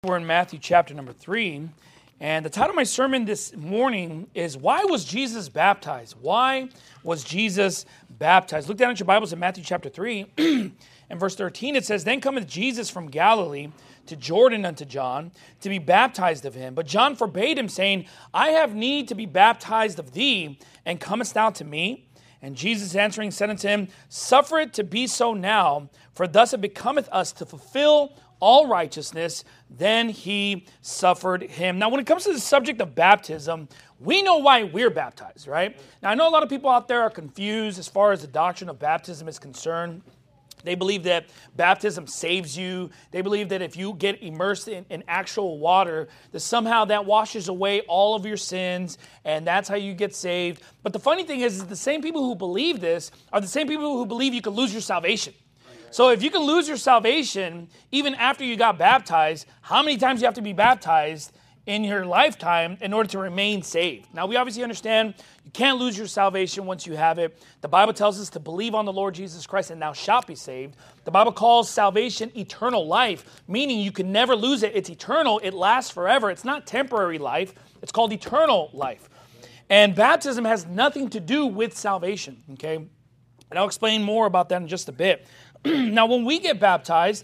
We're in Matthew chapter number 3, and the title of my sermon this morning is, Why was Jesus baptized? Why was Jesus baptized? Look down at your Bibles in Matthew chapter 3, and verse 13, it says, Then cometh Jesus from Galilee to Jordan unto John, to be baptized of him. But John forbade him, saying, I have need to be baptized of thee, and comest thou to me? And Jesus answering said unto him, Suffer it to be so now, for thus it becometh us to fulfill all righteousness. Then he suffered him. Now, when it comes to the subject of baptism, we know why we're baptized, right? Now, I know a lot of people out there are confused as far as the doctrine of baptism is concerned. They believe that baptism saves you. They believe that if you get immersed in actual water, that somehow that washes away all of your sins, and that's how you get saved. But the funny thing is the same people who believe this are the same people who believe you can lose your salvation. So if you can lose your salvation even after you got baptized, how many times do you have to be baptized in your lifetime in order to remain saved? Now, we obviously understand you can't lose your salvation once you have it. The Bible tells us to believe on the Lord Jesus Christ and thou shalt be saved. The Bible calls salvation eternal life, meaning you can never lose it. It's eternal. It lasts forever. It's not temporary life. It's called eternal life. And baptism has nothing to do with salvation, okay? And I'll explain more about that in just a bit. Now, when we get baptized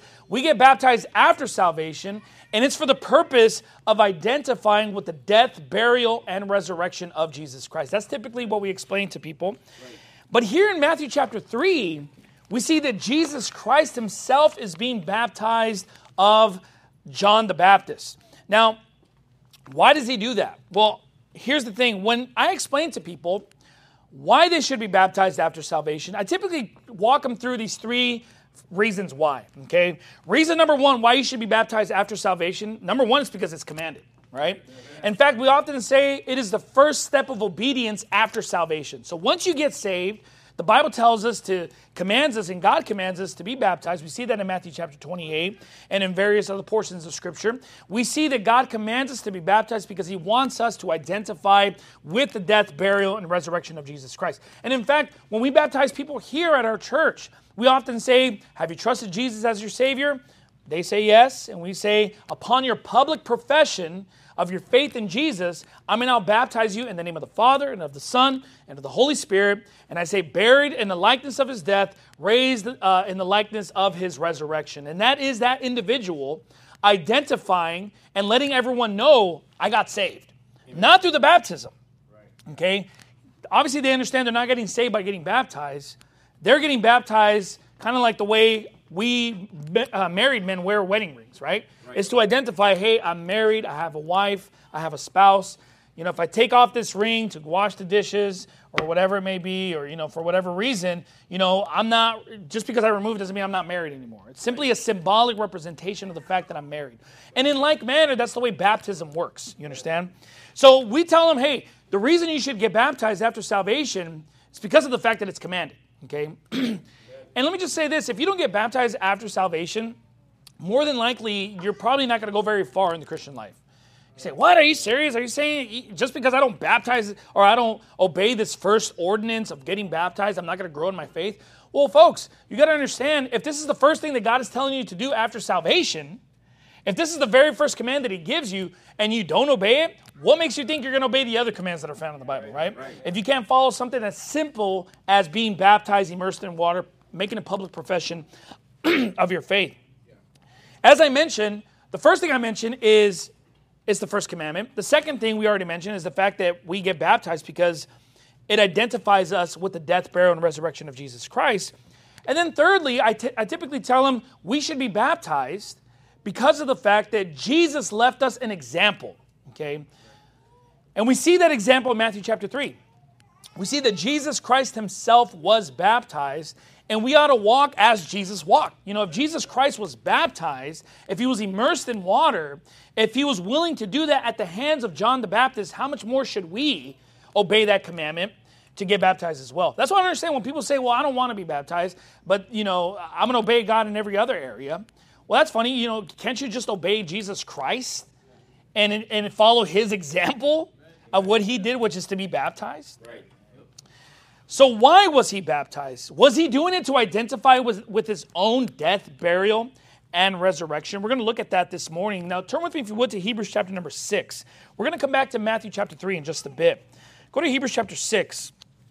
after salvation, and it's for the purpose of identifying with the death, burial, and resurrection of Jesus Christ. That's typically what we explain to people. Right. But here in Matthew chapter 3, we see that Jesus Christ himself is being baptized of John the Baptist. Now, why does he do that? Well, here's the thing. When I explain to people why they should be baptized after salvation, I typically walk them through these three reasons why, okay? Reason number one, why you should be baptized after salvation, number one is because it's commanded, right? In fact, we often say it is the first step of obedience after salvation. So once you get saved, the Bible tells us commands us, and God commands us to be baptized. We see that in Matthew chapter 28 and in various other portions of Scripture. We see that God commands us to be baptized because he wants us to identify with the death, burial, and resurrection of Jesus Christ. And in fact, when we baptize people here at our church, we often say, have you trusted Jesus as your Savior? They say yes, and we say, upon your public profession of your faith in Jesus, I may now baptize you in the name of the Father and of the Son and of the Holy Spirit. And I say, buried in the likeness of his death, raised in the likeness of his resurrection. And that is that individual identifying and letting everyone know, I got saved. Amen. Not through the baptism. Right. Okay? Obviously, they understand they're not getting saved by getting baptized. They're getting baptized kind of like the way we married men wear wedding rings, right? It's to identify, hey, I'm married, I have a wife, I have a spouse. You know, if I take off this ring to wash the dishes or whatever it may be, or, you know, for whatever reason, you know, I'm not, just because I remove it doesn't mean I'm not married anymore. It's simply a symbolic representation of the fact that I'm married. And in like manner, that's the way baptism works, you understand? So we tell them, hey, the reason you should get baptized after salvation is because of the fact that it's commanded, okay? And let me just say this, if you don't get baptized after salvation, more than likely, you're probably not going to go very far in the Christian life. You say, what, are you serious? Are you saying just because I don't baptize or I don't obey this first ordinance of getting baptized, I'm not going to grow in my faith? Well, folks, you got to understand, if this is the first thing that God is telling you to do after salvation, if this is the very first command that he gives you and you don't obey it, what makes you think you're going to obey the other commands that are found in the Bible, right? If you can't follow something as simple as being baptized, immersed in water, making a public profession of your faith. As I mentioned, the first thing I mentioned is the first commandment. The second thing we already mentioned is the fact that we get baptized because it identifies us with the death, burial, and resurrection of Jesus Christ. And then thirdly, I typically tell them we should be baptized because of the fact that Jesus left us an example, okay? And we see that example in Matthew chapter 3. We see that Jesus Christ himself was baptized, and we ought to walk as Jesus walked. You know, if Jesus Christ was baptized, if he was immersed in water, if he was willing to do that at the hands of John the Baptist, how much more should we obey that commandment to get baptized as well? That's what I understand when people say, well, I don't want to be baptized, but, you know, I'm going to obey God in every other area. Well, that's funny. You know, can't you just obey Jesus Christ and follow his example of what he did, which is to be baptized? Right. So why was he baptized? Was he doing it to identify with his own death, burial, and resurrection. We're going to look at that this morning. Now, turn with me, if you would, to Hebrews chapter number 6. We're going to come back to Matthew chapter 3 in just a bit. Go to Hebrews chapter 6.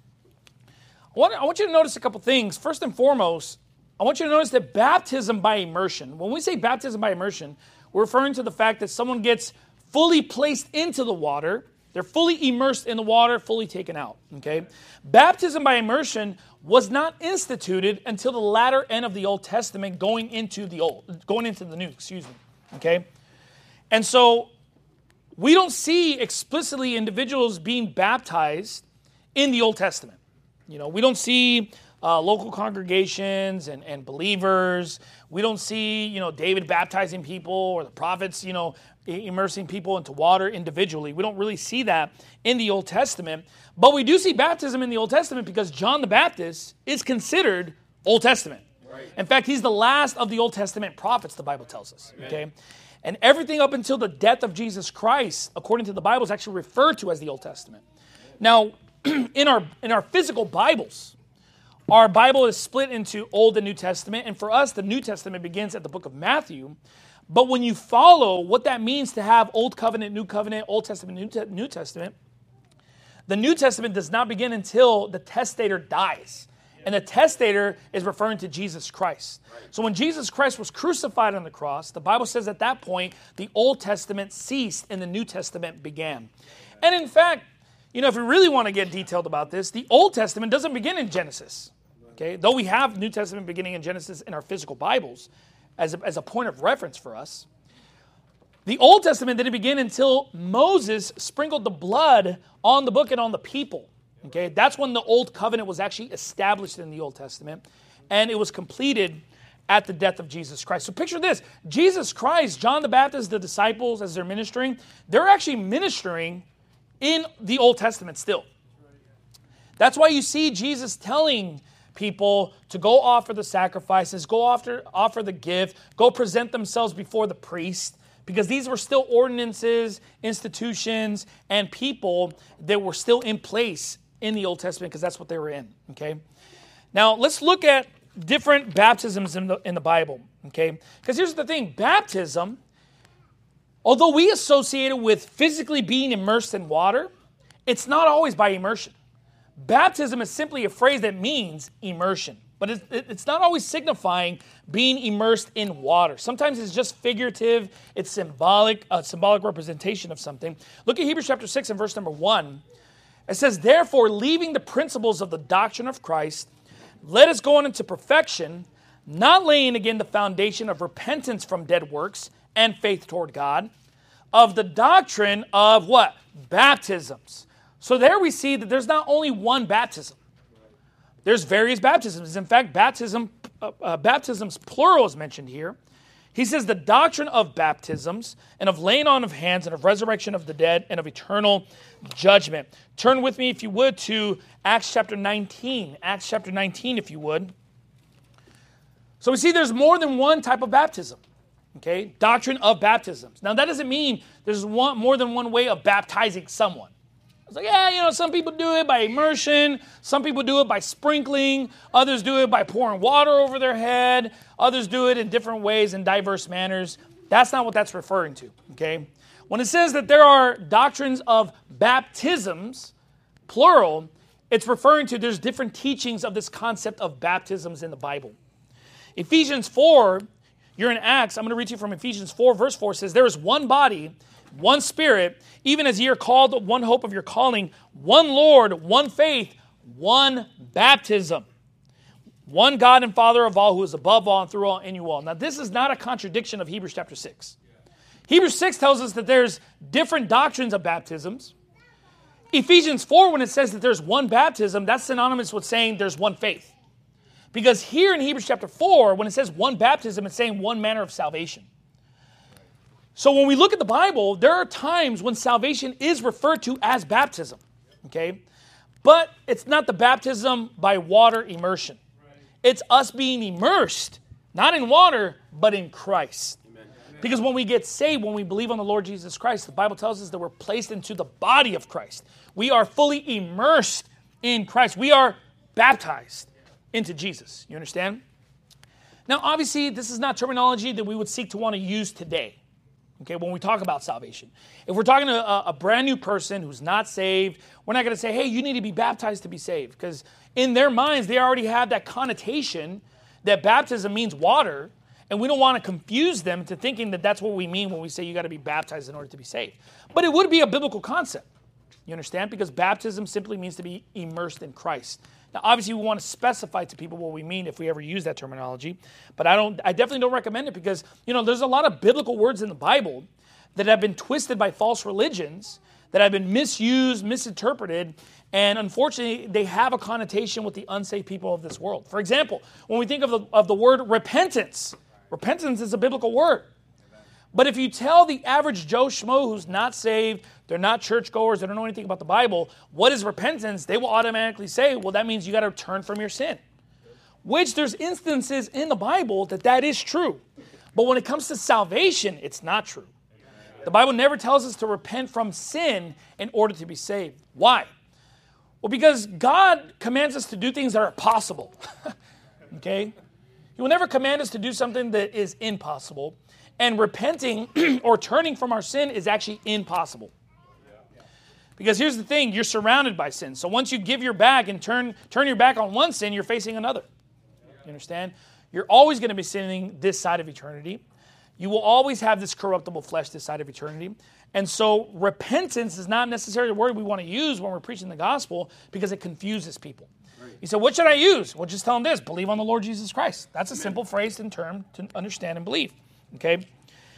I want you to notice a couple things. First and foremost, I want you to notice that baptism by immersion, when we say baptism by immersion, we're referring to the fact that someone gets fully placed into the water. They're fully immersed in the water, fully taken out. Okay? Baptism by immersion was not instituted until the latter end of the Old Testament, going into the New. Okay? And so we don't see explicitly individuals being baptized in the Old Testament. We don't see local congregations and believers. We don't see, David baptizing people or the prophets, immersing people into water individually. We don't really see that in the Old Testament. But we do see baptism in the Old Testament because John the Baptist is considered Old Testament. Right. In fact, he's the last of the Old Testament prophets, the Bible tells us. Amen. Okay? And everything up until the death of Jesus Christ, according to the Bible, is actually referred to as the Old Testament. Now, in our physical Bibles, our Bible is split into Old and New Testament, and for us, the New Testament begins at the book of Matthew. But when you follow what that means to have Old Covenant, New Covenant, Old Testament, New Testament, the New Testament does not begin until the testator dies. And the testator is referring to Jesus Christ. So when Jesus Christ was crucified on the cross, the Bible says at that point, the Old Testament ceased and the New Testament began. And in fact, if we really want to get detailed about this, the Old Testament doesn't begin in Genesis. Okay? Though we have New Testament beginning in Genesis in our physical Bibles as a point of reference for us, the Old Testament didn't begin until Moses sprinkled the blood on the book and on the people. Okay? That's when the Old Covenant was actually established in the Old Testament, and it was completed at the death of Jesus Christ. So picture this. Jesus Christ, John the Baptist, the disciples, as they're ministering, they're actually ministering in the Old Testament still. That's why you see Jesus telling people to go offer the sacrifices, go offer the gift, go present themselves before the priest, because these were still ordinances, institutions, and people that were still in place in the Old Testament, because that's what they were in. Okay. Now let's look at different baptisms in the Bible. Okay, because here's the thing: baptism, although we associate it with physically being immersed in water, it's not always by immersion. Baptism is simply a phrase that means immersion, but it's not always signifying being immersed in water. Sometimes it's just figurative, it's symbolic, a symbolic representation of something. Look at Hebrews chapter 6 and verse number 1. It says, "Therefore, leaving the principles of the doctrine of Christ, let us go on into perfection, not laying again the foundation of repentance from dead works and faith toward God, of the doctrine of" what? Baptisms. So there we see that there's not only one baptism. There's various baptisms. In fact, baptisms plural is mentioned here. He says the doctrine of baptisms and of laying on of hands and of resurrection of the dead and of eternal judgment. Turn with me, if you would, to Acts chapter 19. Acts chapter 19, if you would. So we see there's more than one type of baptism. Okay, doctrine of baptisms. Now that doesn't mean there's more than one way of baptizing someone. It's like, some people do it by immersion, some people do it by sprinkling, others do it by pouring water over their head, others do it in different ways in diverse manners. That's not what that's referring to, okay? When it says that there are doctrines of baptisms, plural, it's referring to there's different teachings of this concept of baptisms in the Bible. Ephesians 4, you're in Acts, I'm going to read you from Ephesians 4, verse 4, says, "There is one body, one Spirit, even as ye are called, one hope of your calling, one Lord, one faith, one baptism, one God and Father of all, who is above all and through all and in you all." Now, this is not a contradiction of Hebrews chapter 6. Hebrews 6 tells us that there's different doctrines of baptisms. Ephesians 4, when it says that there's one baptism, that's synonymous with saying there's one faith. Because here in Hebrews chapter 4, when it says one baptism, it's saying one manner of salvation. So when we look at the Bible, there are times when salvation is referred to as baptism, okay? But it's not the baptism by water immersion. It's us being immersed, not in water, but in Christ. Because when we get saved, when we believe on the Lord Jesus Christ, the Bible tells us that we're placed into the body of Christ. We are fully immersed in Christ. We are baptized into Jesus. You understand? Now, obviously, this is not terminology that we would seek to want to use today, okay, when we talk about salvation. If we're talking to a brand new person who's not saved, we're not going to say, hey, you need to be baptized to be saved, because in their minds, they already have that connotation that baptism means water, and we don't want to confuse them to thinking that that's what we mean when we say you got to be baptized in order to be saved. But it would be a biblical concept, you understand? Because baptism simply means to be immersed in Christ. Now, obviously, we want to specify to people what we mean if we ever use that terminology, but I definitely don't recommend it because, there's a lot of biblical words in the Bible that have been twisted by false religions, that have been misused, misinterpreted, and unfortunately, they have a connotation with the unsaved people of this world. For example, when we think of the word repentance is a biblical word. But if you tell the average Joe Schmo who's not saved, they're not churchgoers, they don't know anything about the Bible, what is repentance? They will automatically say, well, that means you got to turn from your sin. Which there's instances in the Bible that is true. But when it comes to salvation, it's not true. The Bible never tells us to repent from sin in order to be saved. Why? Well, because God commands us to do things that are possible. Okay? He will never command us to do something that is impossible. And repenting or turning from our sin is actually impossible. Because here's the thing, you're surrounded by sin. So once you give your back and turn your back on one sin, you're facing another. You understand? You're always going to be sinning this side of eternity. You will always have this corruptible flesh this side of eternity. And so repentance is not necessarily the word we want to use when we're preaching the gospel because it confuses people. You say, what should I use? Well, just tell them this, believe on the Lord Jesus Christ. That's a simple phrase and term to understand and believe. Okay?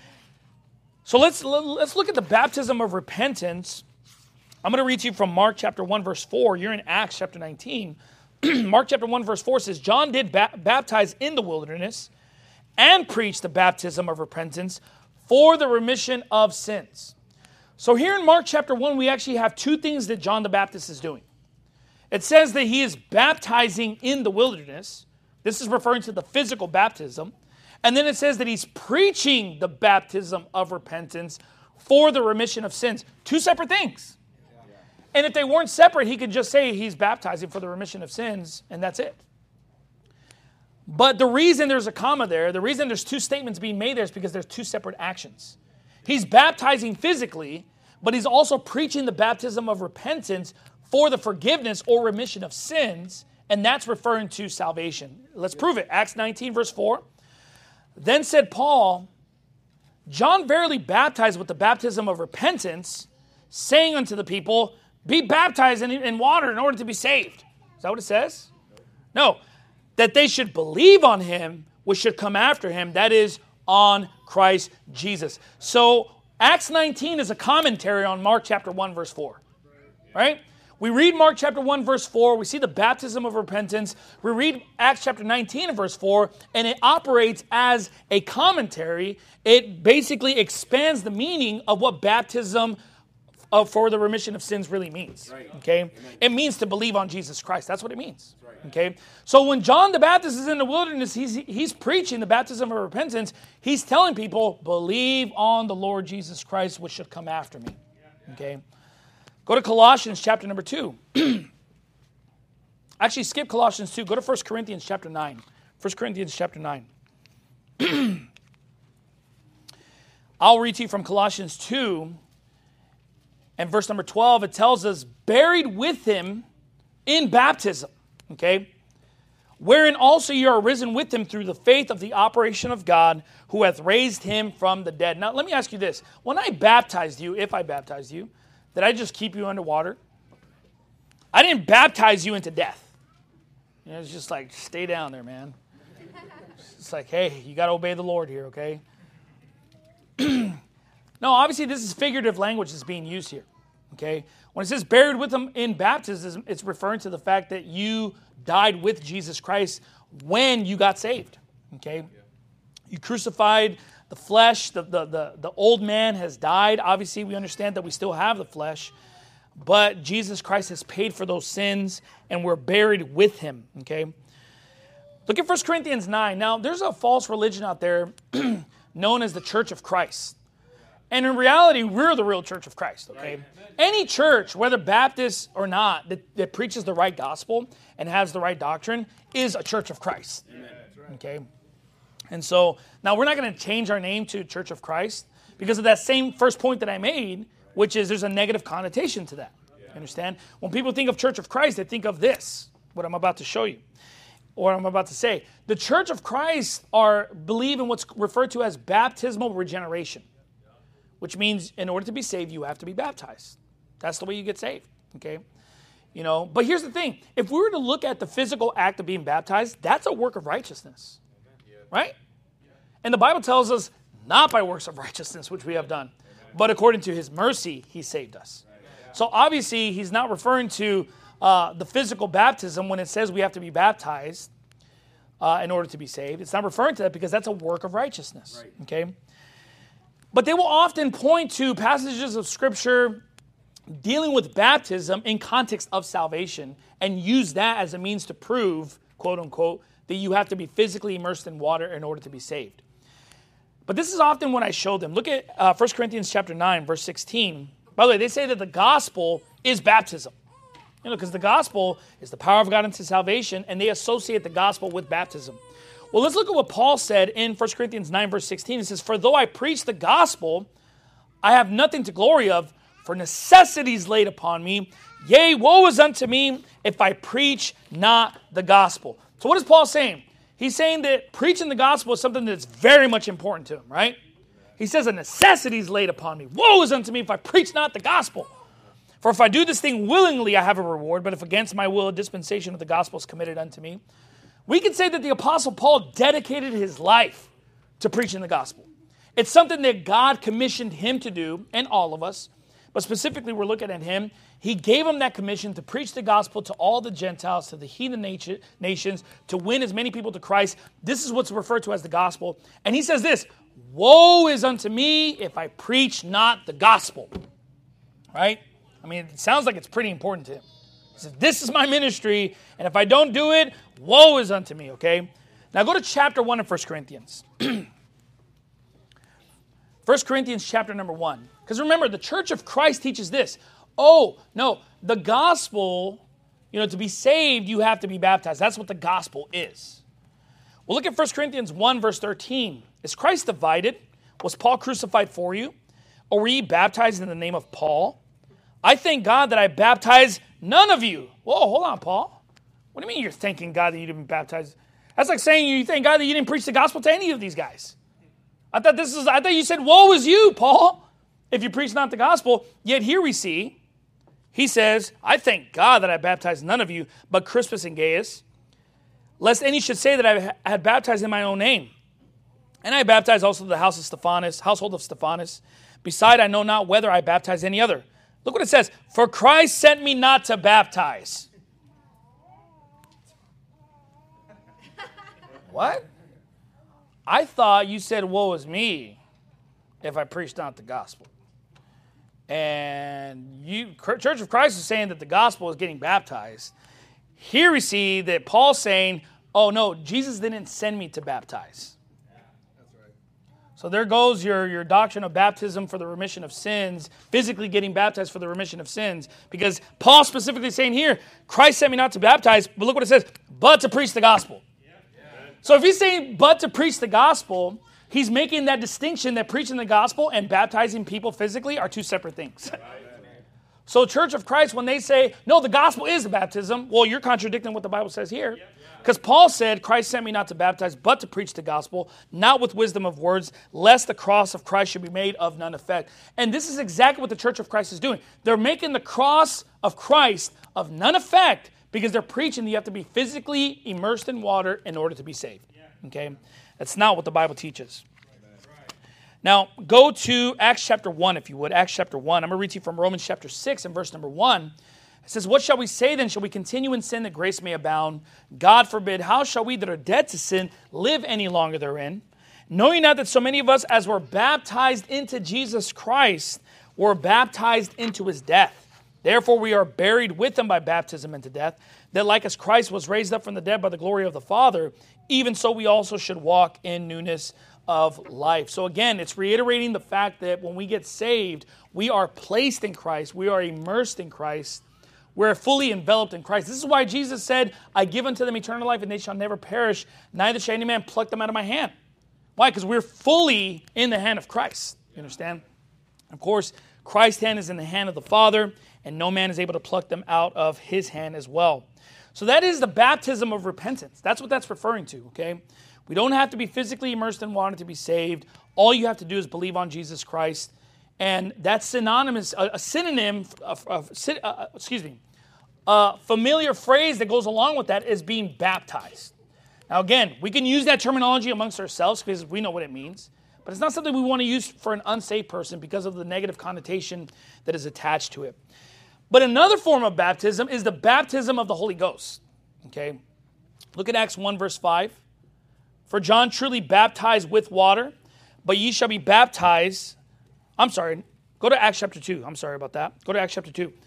So let's look at the baptism of repentance. I'm going to read to you from Mark chapter 1, verse 4. You're in Acts chapter 19. Mark chapter 1, verse 4 says, John did baptize in the wilderness and preach the baptism of repentance for the remission of sins. So here in Mark chapter 1, we actually have two things that John the Baptist is doing. It says that he is baptizing in the wilderness. This is referring to the physical baptism. And then it says that he's preaching the baptism of repentance for the remission of sins. Two separate things. And if they weren't separate, he could just say he's baptizing for the remission of sins, and that's it. But the reason there's a comma there, the reason there's two statements being made there is because there's two separate actions. He's baptizing physically, but he's also preaching the baptism of repentance for the forgiveness or remission of sins, and that's referring to salvation. Let's prove it. Acts 19, verse 4. Then said Paul, John verily baptized with the baptism of repentance, saying unto the people, be baptized in water in order to be saved. Is that what it says? No. That they should believe on him, which should come after him, that is, on Christ Jesus. So Acts 19 is a commentary on Mark chapter 1, verse 4. Right? We read Mark chapter 1, verse 4. We see the baptism of repentance. We read Acts chapter 19 and verse 4, and it operates as a commentary. It basically expands the meaning of what baptism for the remission of sins really means. Okay? Amen. It means to believe on Jesus Christ. That's what it means. Okay? So when John the Baptist is in the wilderness, he's preaching the baptism of repentance. He's telling people, believe on the Lord Jesus Christ, which should come after me. Okay? Go to Colossians chapter number 2. Actually, skip Colossians 2. Go to 1 Corinthians chapter 9. 1 Corinthians chapter 9. I'll read to you from Colossians 2. And verse number 12, it tells us, buried with him in baptism. Okay? Wherein also you are risen with him through the faith of the operation of God, who hath raised him from the dead. Now, let me ask you this. When I baptized you, if I baptized you, did I just keep you underwater? I didn't baptize you into death. It's just like, stay down there, man. It's like, hey, you got to obey the Lord here, okay? No, obviously this is figurative language that's being used here, okay? When it says buried with him in baptism, it's referring to the fact that you died with Jesus Christ when you got saved, okay? You crucified the flesh, the old man has died. Obviously, we understand that we still have the flesh, but Jesus Christ has paid for those sins, and we're buried with him, okay? Look at 1 Corinthians 9. Now, there's a false religion out there known as the Church of Christ. And in reality, we're the real Church of Christ, okay? Right. Any church, whether Baptist or not, that preaches the right gospel and has the right doctrine is a Church of Christ, amen. Okay? And so now we're not going to change our name to Church of Christ because of that same first point that I made, which is there's a negative connotation to that. You understand? When people think of Church of Christ, they think of this, what I'm about to show you, or I'm about to say. The Church of Christ believe in what's referred to as baptismal regeneration, which means in order to be saved, you have to be baptized. That's the way you get saved, okay? But here's the thing. If we were to look at the physical act of being baptized, that's a work of righteousness, right? And the Bible tells us not by works of righteousness, which we have done, but according to his mercy, he saved us. So obviously, he's not referring to the physical baptism when it says we have to be baptized in order to be saved. It's not referring to that because that's a work of righteousness, okay? But they will often point to passages of Scripture dealing with baptism in context of salvation and use that as a means to prove, quote unquote, that you have to be physically immersed in water in order to be saved. But this is often when I show them. Look at 1 Corinthians chapter 9, verse 16. By the way, they say that the gospel is baptism. Because the gospel is the power of God unto salvation, and they associate the gospel with baptism. Well, let's look at what Paul said in 1 Corinthians 9, verse 16. It says, "For though I preach the gospel, I have nothing to glory of, for necessity is laid upon me. Yea, woe is unto me if I preach not the gospel." So what is Paul saying? He's saying that preaching the gospel is something that's very much important to him, right? He says, "A necessity is laid upon me. Woe is unto me if I preach not the gospel. For if I do this thing willingly, I have a reward, but if against my will, a dispensation of the gospel is committed unto me." We can say that the Apostle Paul dedicated his life to preaching the gospel. It's something that God commissioned him to do, and all of us. But specifically, we're looking at him. He gave him that commission to preach the gospel to all the Gentiles, to the heathen nations, to win as many people to Christ. This is what's referred to as the gospel. And he says this, "Woe is unto me if I preach not the gospel." Right? I mean, it sounds like it's pretty important to him. He says, this is my ministry, and if I don't do it, woe is unto me, okay? Now go to chapter 1 of 1 Corinthians. 1 Corinthians chapter number 1. Because remember, the Church of Christ teaches this. Oh, no, the gospel, to be saved, you have to be baptized. That's what the gospel is. Well, look at 1 Corinthians 1, verse 13. Is Christ divided? Was Paul crucified for you? Or were ye baptized in the name of Paul? I thank God that I baptized none of you. Whoa, hold on, Paul. What do you mean you're thanking God that you didn't baptize? That's like saying you thank God that you didn't preach the gospel to any of these guys. I thought you said, woe is you, Paul, if you preach not the gospel. Yet here we see, he says, I thank God that I baptized none of you, but Crispus and Gaius, lest any should say that I had baptized in my own name. And I baptized also the household of Stephanas. Beside, I know not whether I baptized any other. Look what it says. For Christ sent me not to baptize. What? I thought you said, woe is me if I preached not the gospel. And Church of Christ is saying that the gospel is getting baptized. Here we see that Paul's saying, oh no, Jesus didn't send me to baptize. So there goes your doctrine of baptism for the remission of sins, physically getting baptized for the remission of sins. Because Paul specifically saying here, Christ sent me not to baptize, but look what it says, but to preach the gospel. So if he's saying but to preach the gospel, he's making that distinction that preaching the gospel and baptizing people physically are two separate things. So Church of Christ, when they say, no, the gospel is the baptism, well, you're contradicting what the Bible says here. Because Paul said, Christ sent me not to baptize, but to preach the gospel, not with wisdom of words, lest the cross of Christ should be made of none effect. And this is exactly what the Church of Christ is doing. They're making the cross of Christ of none effect because they're preaching that you have to be physically immersed in water in order to be saved. Okay? That's not what the Bible teaches. Now, go to Acts chapter 1, if you would. Acts chapter 1. I'm going to read to you from Romans chapter 6 and verse number 1. It says, what shall we say then? Shall we continue in sin that grace may abound? God forbid. How shall we that are dead to sin live any longer therein? Knowing not that so many of us as were baptized into Jesus Christ were baptized into his death. Therefore we are buried with him by baptism into death, that like as Christ was raised up from the dead by the glory of the Father, even so we also should walk in newness of life. So again, it's reiterating the fact that when we get saved, we are placed in Christ, we are immersed in Christ, we're fully enveloped in Christ. This is why Jesus said, I give unto them eternal life, and they shall never perish, neither shall any man pluck them out of my hand. Why? Because we're fully in the hand of Christ. You understand? Of course, Christ's hand is in the hand of the Father, and no man is able to pluck them out of his hand as well. So that is the baptism of repentance. That's what that's referring to, okay? We don't have to be physically immersed in water to be saved. All you have to do is believe on Jesus Christ. And that's synonymous, a synonym, a familiar phrase that goes along with that is being baptized. Now again, we can use that terminology amongst ourselves because we know what it means. But it's not something we want to use for an unsaved person because of the negative connotation that is attached to it. But another form of baptism is the baptism of the Holy Ghost. Okay? Look at Acts 1 verse 5. For John truly baptized with water, but ye shall be baptized. I'm sorry. Go to Acts chapter 2. I'm sorry about that. Go to Acts chapter 2.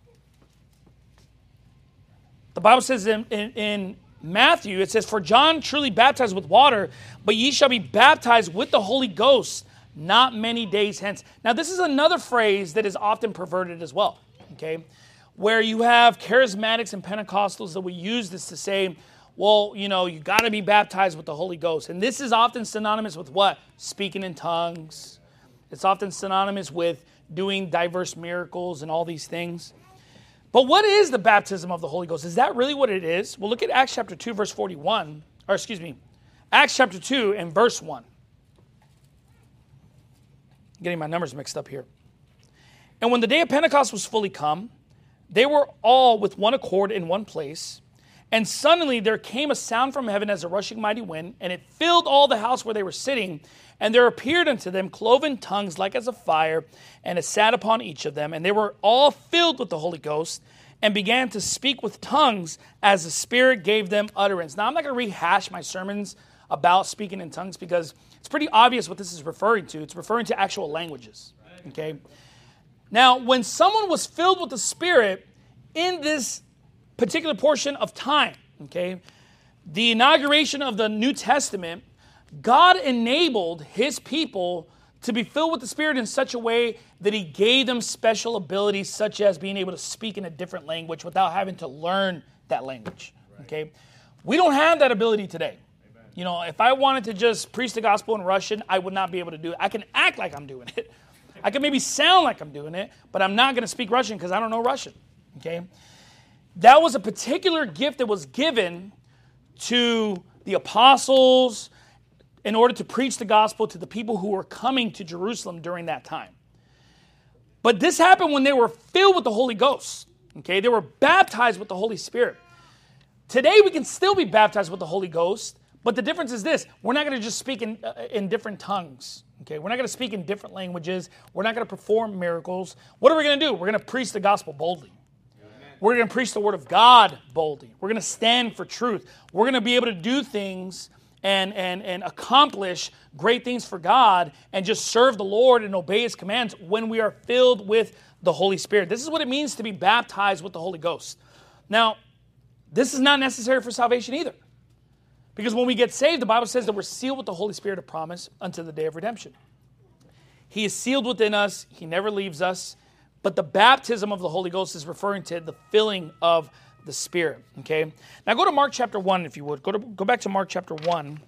The Bible says in Matthew, it says, for John truly baptized with water, but ye shall be baptized with the Holy Ghost not many days hence. Now, this is another phrase that is often perverted as well, okay? Where you have charismatics and Pentecostals that will use this to say, well, you know, you got to be baptized with the Holy Ghost. And this is often synonymous with what? Speaking in tongues. It's often synonymous with doing diverse miracles and all these things. But what is the baptism of the Holy Ghost? Is that really what it is? Well, look at Acts chapter 2, verse 41. Or excuse me, Acts chapter 2 and verse 1. Getting my numbers mixed up here. And when the day of Pentecost was fully come, they were all with one accord in one place. And suddenly there came a sound from heaven as a rushing mighty wind, and it filled all the house where they were sitting. And there appeared unto them cloven tongues like as of fire, and it sat upon each of them. And they were all filled with the Holy Ghost, and began to speak with tongues as the Spirit gave them utterance. Now, I'm not going to rehash my sermons about speaking in tongues because it's pretty obvious what this is referring to. It's referring to actual languages, okay? Now, when someone was filled with the Spirit in this particular portion of time, okay, the inauguration of the New Testament, God enabled his people to be filled with the Spirit in such a way that he gave them special abilities such as being able to speak in a different language without having to learn that language, okay? We don't have that ability today. Amen. You know, if I wanted to just preach the gospel in Russian, I would not be able to do it. I can act like I'm doing it. I can maybe sound like I'm doing it, but I'm not going to speak Russian because I don't know Russian, okay? That was a particular gift that was given to the apostles in order to preach the gospel to the people who were coming to Jerusalem during that time. But this happened when they were filled with the Holy Ghost. Okay, they were baptized with the Holy Spirit. Today we can still be baptized with the Holy Ghost, but the difference is this: we're not going to just speak in different tongues. Okay, we're not going to speak in different languages. We're not going to perform miracles. What are we going to do? We're going to preach the gospel boldly. We're going to preach the word of God boldly. We're going to stand for truth. We're going to be able to do things and accomplish great things for God and just serve the Lord and obey his commands when we are filled with the Holy Spirit. This is what it means to be baptized with the Holy Ghost. Now, this is not necessary for salvation either. Because when we get saved, the Bible says that we're sealed with the Holy Spirit of promise until the day of redemption. He is sealed within us. He never leaves us. But the baptism of the Holy Ghost is referring to the filling of the Spirit, okay? Now go to Mark chapter 1, if you would. Go back to Mark chapter 1.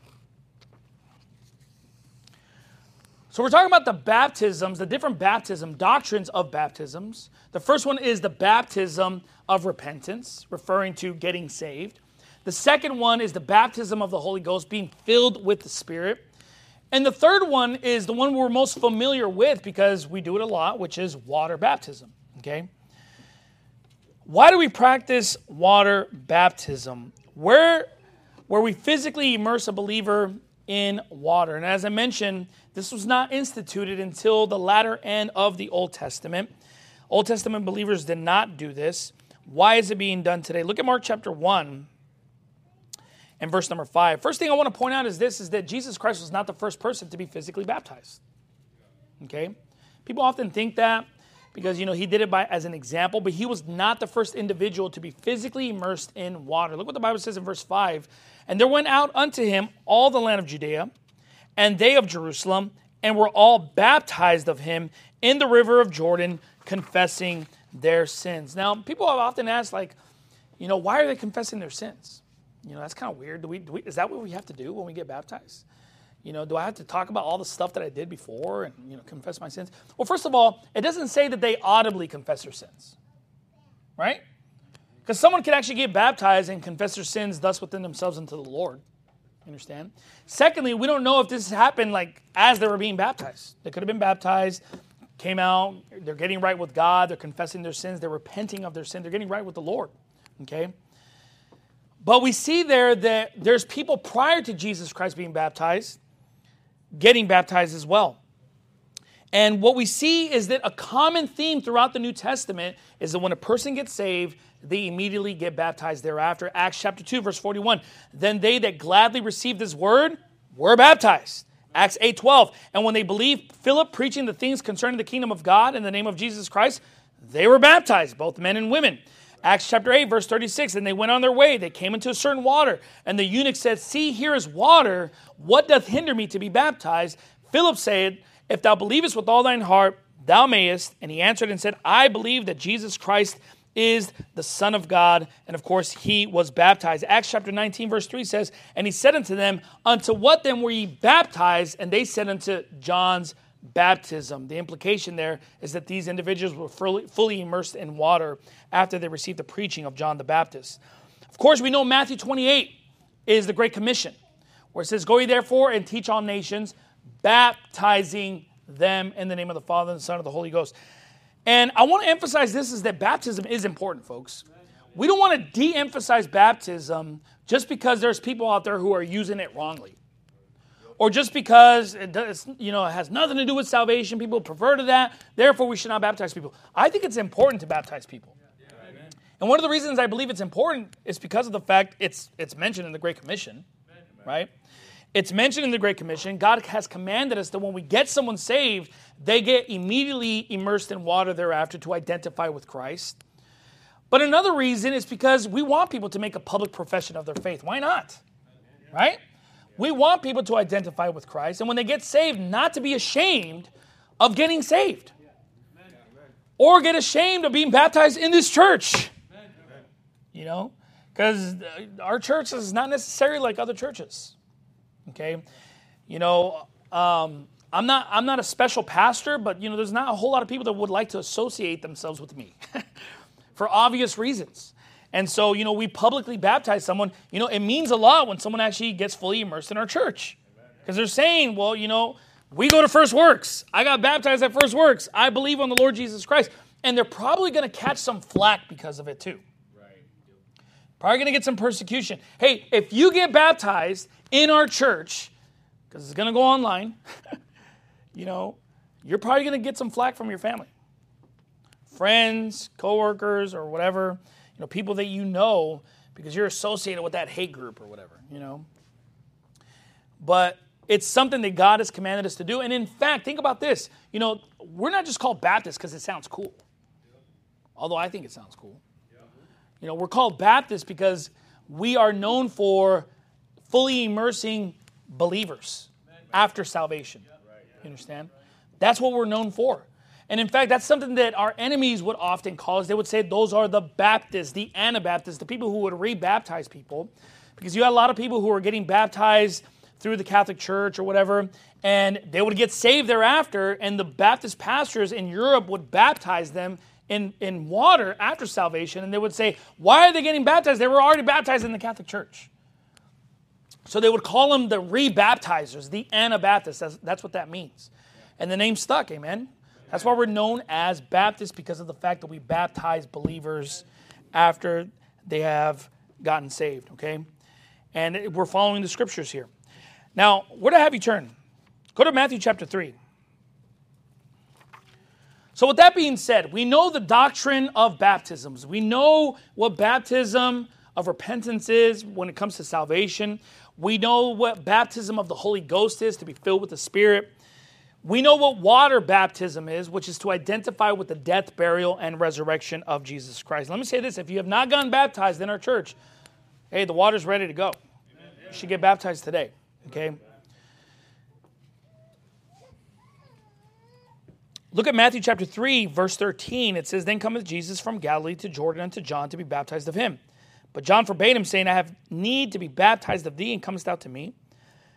So we're talking about the baptisms, the different baptism, doctrines of baptisms. The first one is the baptism of repentance, referring to getting saved. The second one is the baptism of the Holy Ghost, being filled with the Spirit. And the third one is the one we're most familiar with because we do it a lot, which is water baptism, okay? Why do we practice water baptism? Where we physically immerse a believer in water. And as I mentioned, this was not instituted until the latter end of the Old Testament. Old Testament believers did not do this. Why is it being done today? Look at Mark chapter 1 and verse number 5. First thing I want to point out is that Jesus Christ was not the first person to be physically baptized. Okay? People often think that because, he did it as an example, but he was not the first individual to be physically immersed in water. Look what the Bible says in verse 5. And there went out unto him all the land of Judea, and they of Jerusalem, and were all baptized of him in the river of Jordan, confessing their sins. Now, people have often asked, why are they confessing their sins? That's kind of weird. Is that what we have to do when we get baptized? Do I have to talk about all the stuff that I did before and, confess my sins? Well, first of all, it doesn't say that they audibly confess their sins, right? Because someone could actually get baptized and confess their sins thus within themselves unto the Lord. You understand? Secondly, we don't know if this happened like as they were being baptized. They could have been baptized, came out, they're getting right with God, they're confessing their sins, they're repenting of their sin, they're getting right with the Lord, okay? But we see there that there's people prior to Jesus Christ being baptized, getting baptized as well. And what we see is that a common theme throughout the New Testament is that when a person gets saved, they immediately get baptized thereafter. Acts chapter 2, verse 41. Then they that gladly received his word were baptized. Acts 8:12. And when they believed Philip preaching the things concerning the kingdom of God in the name of Jesus Christ, they were baptized, both men and women. Acts chapter 8, verse 36. And they went on their way. They came into a certain water. And the eunuch said, See, here is water. What doth hinder me to be baptized? Philip said, If thou believest with all thine heart, thou mayest. And he answered and said, I believe that Jesus Christ is the Son of God. And of course, he was baptized. Acts chapter 19, verse 3 says, And he said unto them, Unto what then were ye baptized? And they said unto John's baptism. The implication there is that these individuals were fully immersed in water after they received the preaching of John the Baptist. Of course, we know Matthew 28 is the Great Commission, where it says, Go ye therefore and teach all nations, baptizing them in the name of the Father and the Son and of the Holy Ghost. And I want to emphasize this is that baptism is important, folks. We don't want to de-emphasize baptism just because there's people out there who are using it wrongly. Or just because it does, it has nothing to do with salvation. People prefer to that. Therefore, we should not baptize people. I think it's important to baptize people. And one of the reasons I believe it's important is because of the fact it's mentioned in the Great Commission, right? It's mentioned in the Great Commission. God has commanded us that when we get someone saved, they get immediately immersed in water thereafter to identify with Christ. But another reason is because we want people to make a public profession of their faith. Why not? Right? We want people to identify with Christ, and when they get saved, not to be ashamed of getting saved. Or get ashamed of being baptized in this church. Because our church is not necessarily like other churches. Okay, I'm not a special pastor, but there's not a whole lot of people that would like to associate themselves with me for obvious reasons. And so, we publicly baptize someone. It means a lot when someone actually gets fully immersed in our church, because they're saying, well, we go to First Works. I got baptized at First Works. I believe on the Lord Jesus Christ, and they're probably going to catch some flack because of it too. Probably going to get some persecution. Hey, if you get baptized in our church, because it's going to go online, you're probably going to get some flack from your family. Friends, coworkers, or whatever, people that because you're associated with that hate group or whatever, But it's something that God has commanded us to do. And in fact, think about this. We're not just called Baptists because it sounds cool. Although I think it sounds cool. We're called Baptists because we are known for fully immersing believers after salvation. You understand? That's what we're known for. And in fact, that's something that our enemies would often call us. They would say those are the Baptists, the Anabaptists, the people who would re-baptize people. Because you had a lot of people who were getting baptized through the Catholic Church or whatever, and they would get saved thereafter, and the Baptist pastors in Europe would baptize them in water after salvation, and they would say, why are they getting baptized? They were already baptized in the Catholic Church. So they would call them the re-baptizers, the Anabaptists. That's what that means. And the name stuck, amen? That's why we're known as Baptists, because of the fact that we baptize believers after they have gotten saved, okay? And we're following the scriptures here. Now, where do I have you turn? Go to Matthew chapter 3. So with that being said, we know the doctrine of baptisms. We know what baptism of repentance is when it comes to salvation. We know what baptism of the Holy Ghost is, to be filled with the Spirit. We know what water baptism is, which is to identify with the death, burial, and resurrection of Jesus Christ. Let me say this. If you have not gotten baptized in our church, hey, the water's ready to go. You should get baptized today, okay? Look at Matthew chapter 3, verse 13. It says, Then cometh Jesus from Galilee to Jordan unto John to be baptized of him. But John forbade him, saying, I have need to be baptized of thee, and comest thou to me?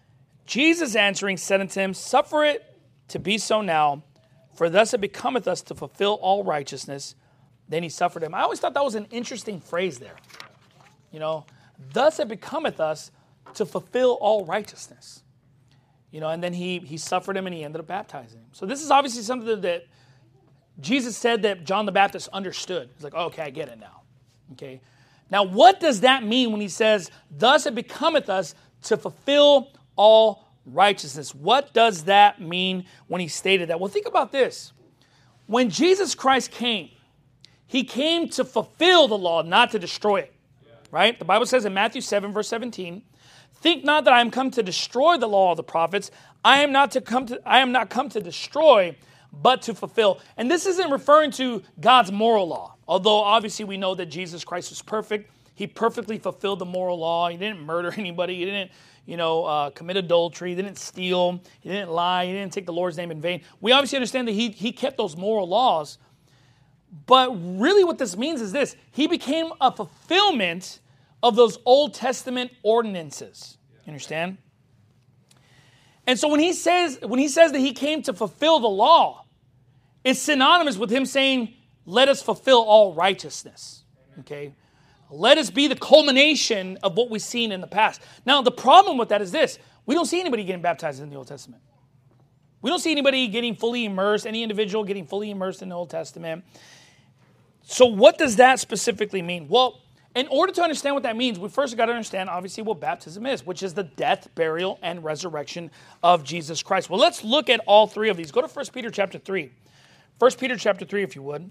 Jesus answering said unto him, suffer it to be so now, for thus it becometh us to fulfill all righteousness. Then he suffered him. I always thought that was an interesting phrase there. Thus it becometh us to fulfill all righteousness. And then he suffered him and he ended up baptizing him. So this is obviously something that Jesus said that John the Baptist understood. He's like, okay, I get it now. Okay. Now, what does that mean when he says, thus it becometh us to fulfill all righteousness? What does that mean when he stated that? Well, think about this. When Jesus Christ came, he came to fulfill the law, not to destroy it. Right? The Bible says in Matthew 7, verse 17, think not that I am come to destroy the law of the prophets. I am not come to destroy, but to fulfill. And this isn't referring to God's moral law. Although obviously we know that Jesus Christ was perfect. He perfectly fulfilled the moral law. He didn't murder anybody. He didn't, commit adultery. He didn't steal. He didn't lie. He didn't take the Lord's name in vain. We obviously understand that he kept those moral laws. But really what this means is this. He became a fulfillment of those Old Testament ordinances. You understand? And so when he says that he came to fulfill the law, it's synonymous with him saying, let us fulfill all righteousness. Okay? Let us be the culmination of what we've seen in the past. Now, the problem with that is this. We don't see anybody getting baptized in the Old Testament. We don't see anybody getting fully immersed, any individual getting fully immersed in the Old Testament. So what does that specifically mean? Well, in order to understand what that means, we first got to understand, obviously, what baptism is, which is the death, burial, and resurrection of Jesus Christ. Well, let's look at all three of these. Go to 1 Peter chapter 3. 1 Peter chapter 3, if you would.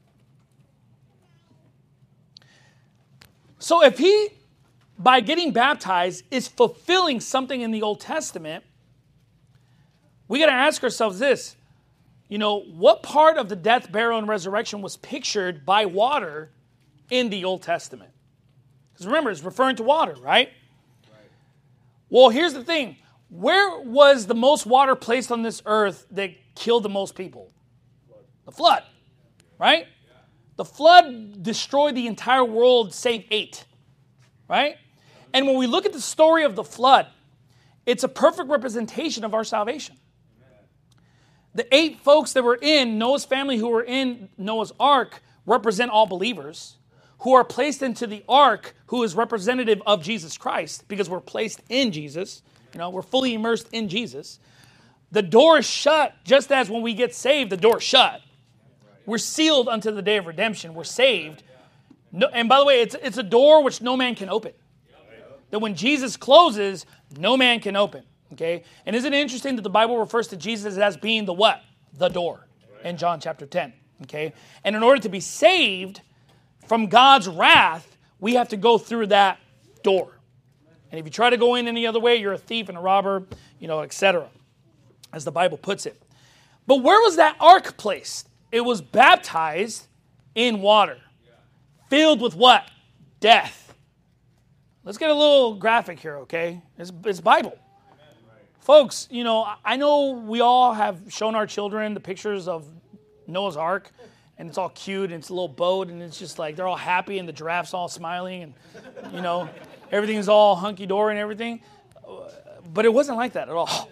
So if he, by getting baptized, is fulfilling something in the Old Testament, we got to ask ourselves this. What part of the death, burial, and resurrection was pictured by water in the Old Testament? Because remember, it's referring to water, right? Well, here's the thing. Where was the most water placed on this earth that killed the most people? The flood, right? The flood destroyed the entire world save 8, right? And when we look at the story of the flood, it's a perfect representation of our salvation. The 8 folks that were in Noah's family who were in Noah's ark represent all believers who are placed into the ark, who is representative of Jesus Christ, because we're placed in Jesus. We're fully immersed in Jesus. The door is shut, just as when we get saved, the door is shut. We're sealed unto the day of redemption. We're saved. No, and by the way, it's a door which no man can open. That when Jesus closes, no man can open. Okay? And isn't it interesting that the Bible refers to Jesus as being the what? The door in John chapter 10. Okay? And in order to be saved from God's wrath, we have to go through that door. And if you try to go in any other way, you're a thief and a robber, etc., as the Bible puts it. But where was that ark placed? It was baptized in water. Filled with what? Death. Let's get a little graphic here, okay? It's Bible. Folks, I know we all have shown our children the pictures of Noah's Ark, and it's all cute, and it's a little boat, and it's just like they're all happy, and the giraffe's all smiling, and, everything's all hunky-dory and everything. But it wasn't like that at all.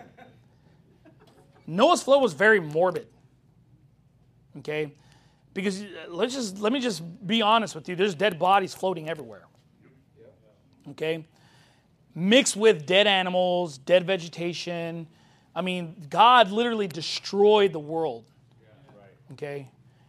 Noah's flood was very morbid, okay? Because let me just be honest with you. There's dead bodies floating everywhere, okay? Mixed with dead animals, dead vegetation. I mean, God literally destroyed the world. Okay?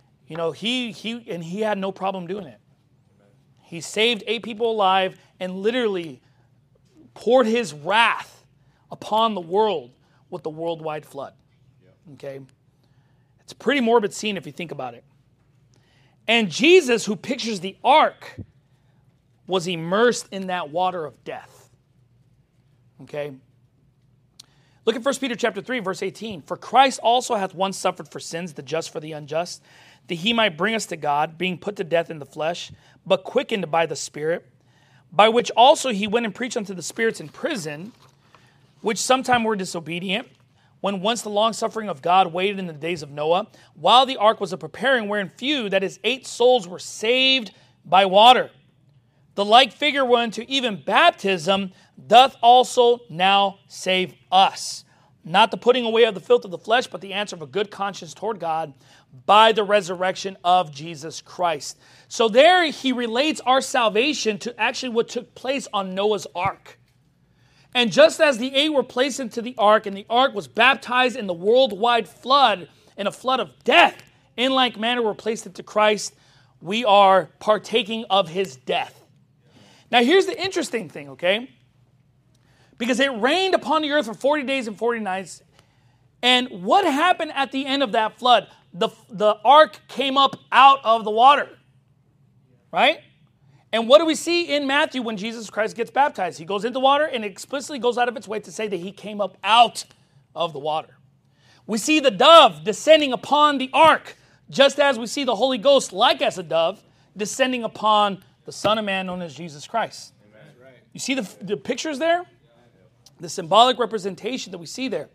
He had no problem doing it. He saved 8 people alive and literally poured his wrath upon the world with the worldwide flood. Okay? It's a pretty morbid scene if you think about it. And Jesus, who pictures the ark, was immersed in that water of death. Okay? Look at 1 Peter chapter 3, verse 18. For Christ also hath once suffered for sins, the just for the unjust, that he might bring us to God, being put to death in the flesh, but quickened by the Spirit, by which also he went and preached unto the spirits in prison, which sometime were disobedient, when once the long-suffering of God waited in the days of Noah, while the ark was a preparing, wherein few, that is 8 souls, were saved by water. The like figure whereunto even baptism doth also now save us. Not the putting away of the filth of the flesh, but the answer of a good conscience toward God by the resurrection of Jesus Christ. So there he relates our salvation to actually what took place on Noah's ark. And just as the 8 were placed into the ark, and the ark was baptized in the worldwide flood, in a flood of death, in like manner we're placed into Christ, we are partaking of his death. Now here's the interesting thing, okay? Because it rained upon the earth for 40 days and 40 nights. And what happened at the end of that flood? The ark came up out of the water, right? And what do we see in Matthew when Jesus Christ gets baptized? He goes into water and explicitly goes out of its way to say that he came up out of the water. We see the dove descending upon the ark, just as we see the Holy Ghost, like as a dove, descending upon the Son of Man known as Jesus Christ. Amen. You see the pictures there? The symbolic representation that we see there.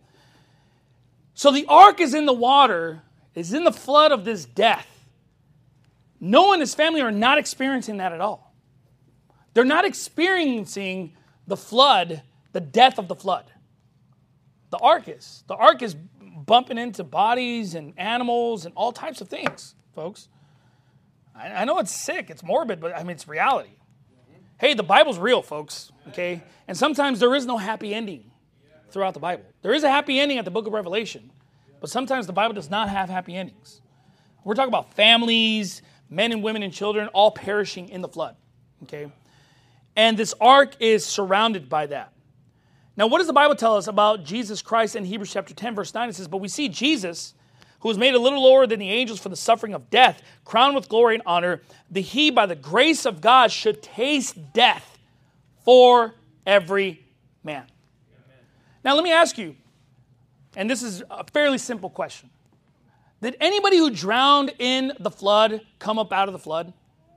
So the ark is in the water, is in the flood of this death. Noah and his family are not experiencing that at all. They're not experiencing the flood, the death of the flood. The ark is. The ark is bumping into bodies and animals and all types of things, folks. I know it's sick, it's morbid, but I mean, it's reality. Hey, the Bible's real, folks, okay? And sometimes there is no happy ending throughout the Bible. There is a happy ending at the book of Revelation, but sometimes the Bible does not have happy endings. We're talking about families, men and women and children, all perishing in the flood, okay? And this ark is surrounded by that. Now, what does the Bible tell us about Jesus Christ in Hebrews chapter 10, verse 9? It says, but we see Jesus, who was made a little lower than the angels for the suffering of death, crowned with glory and honor, that he, by the grace of God, should taste death for every man. Amen. Now, let me ask you, and this is a fairly simple question. Did anybody who drowned in the flood come up out of the flood?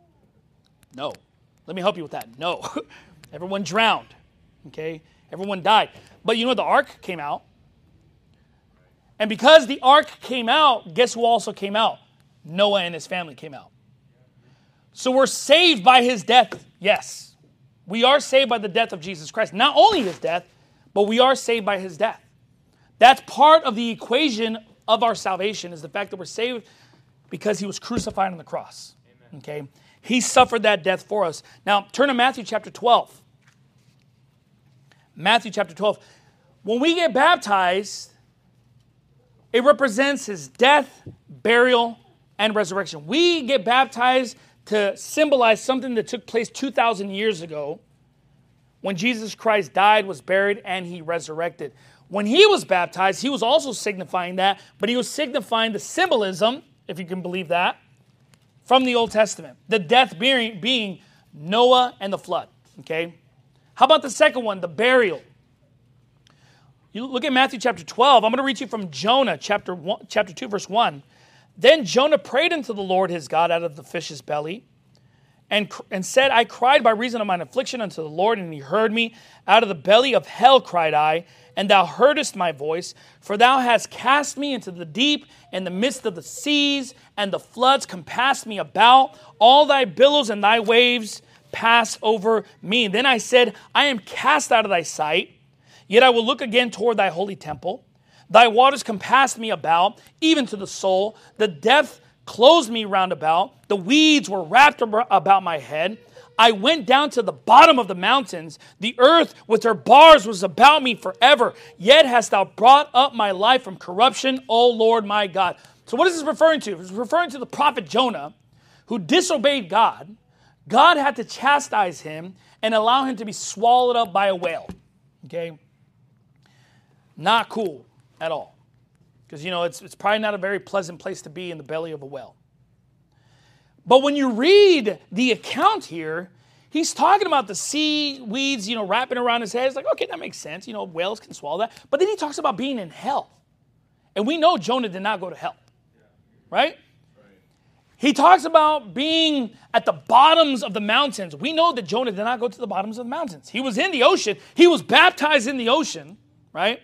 No. Let me help you with that. No. Everyone drowned. Okay? Everyone died. But you know the ark came out. And because the ark came out, guess who also came out? Noah and his family came out. So we're saved by his death. Yes. We are saved by the death of Jesus Christ. Not only his death, but we are saved by his death. That's part of the equation of our salvation, is the fact that we're saved because he was crucified on the cross. Amen. Okay? He suffered that death for us. Now, turn to Matthew chapter 12. Matthew chapter 12. When we get baptized, it represents his death, burial, and resurrection. We get baptized to symbolize something that took place 2,000 years ago when Jesus Christ died, was buried, and he resurrected. When he was baptized, he was also signifying that, but he was signifying the symbolism, if you can believe that, from the Old Testament. The death being Noah and the flood. Okay? How about the second one, the burial? You look at Matthew chapter 12. I'm going to read you from Jonah chapter 2, verse 1. Then Jonah prayed unto the Lord his God out of the fish's belly, and said, I cried by reason of mine affliction unto the Lord, and he heard me. Out of the belly of hell cried I, and thou heardest my voice. For thou hast cast me into the deep, in the midst of the seas, and the floods compassed me about. All thy billows and thy waves pass over me. Then I said, I am cast out of thy sight, yet I will look again toward thy holy temple. Thy waters compassed me about, even to the soul. The depth closed me round about. The weeds were wrapped about my head. I went down to the bottom of the mountains. The earth with her bars was about me forever. Yet hast thou brought up my life from corruption, O Lord my God. So what is this referring to? It's referring to the prophet Jonah, who disobeyed God. God had to chastise him and allow him to be swallowed up by a whale. Okay? Not cool at all. Because, it's probably not a very pleasant place to be in the belly of a whale. But when you read the account here, he's talking about the seaweeds, wrapping around his head. It's like, okay, that makes sense. Whales can swallow that. But then he talks about being in hell. And we know Jonah did not go to hell. Right? He talks about being at the bottoms of the mountains. We know that Jonah did not go to the bottoms of the mountains. He was in the ocean. He was baptized in the ocean. Right?